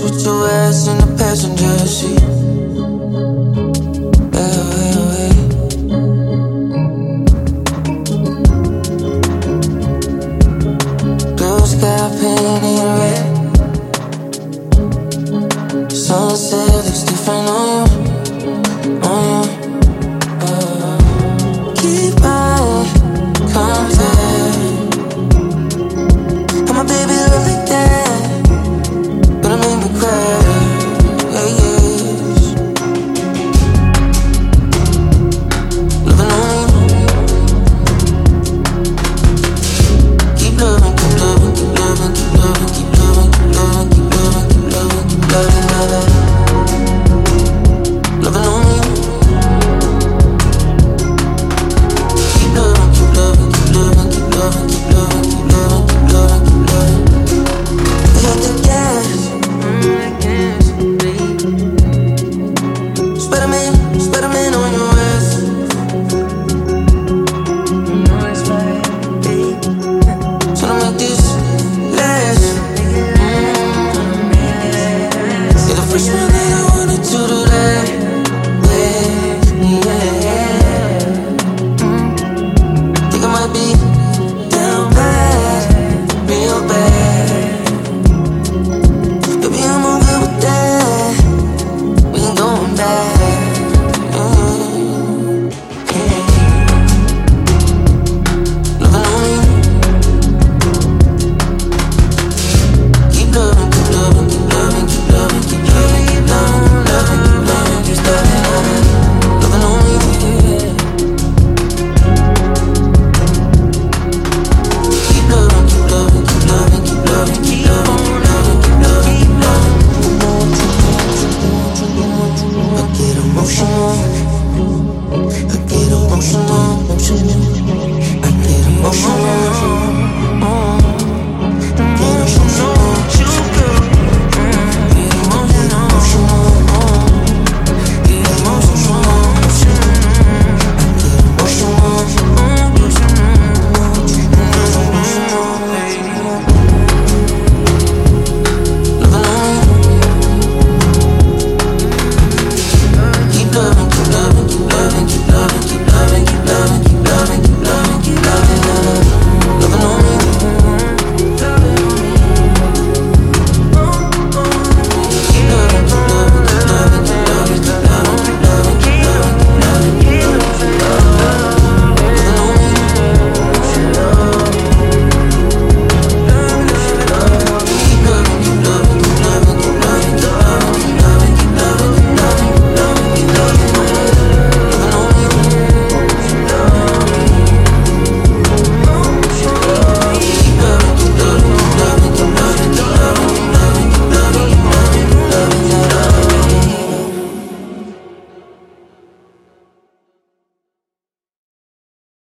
with your ass in the passenger seat. Blue sky painted red. Sunset looks different on you, on you. Keep my contact. And my baby look like that, gonna make me cry. Yeah, yes. Loving on you. Keep loving, keep loving, keep loving, keep loving, keep loving, keep loving, keep loving, keep loving, keep loving, loving. Loving on you. Keep loving, keep loving, keep loving, keep loving, keep loving, keep loving, keep loving, keep loving. Hit the gas, Spider-Man on your ass. Tryna make this last. You're the first one that I wanted to do that. Yeah. Think I might be down bad, real bad. Baby, I'm all good with that. We ain't going back. Loving on you. Keep loving, keep loving, keep loving, keep loving, keep loving, keep loving, loving, keep loving, keep loving, loving on you. Keep loving, keep loving, keep loving, keep loving, keep loving, keep loving, keep loving, keep loving. I get emotional. I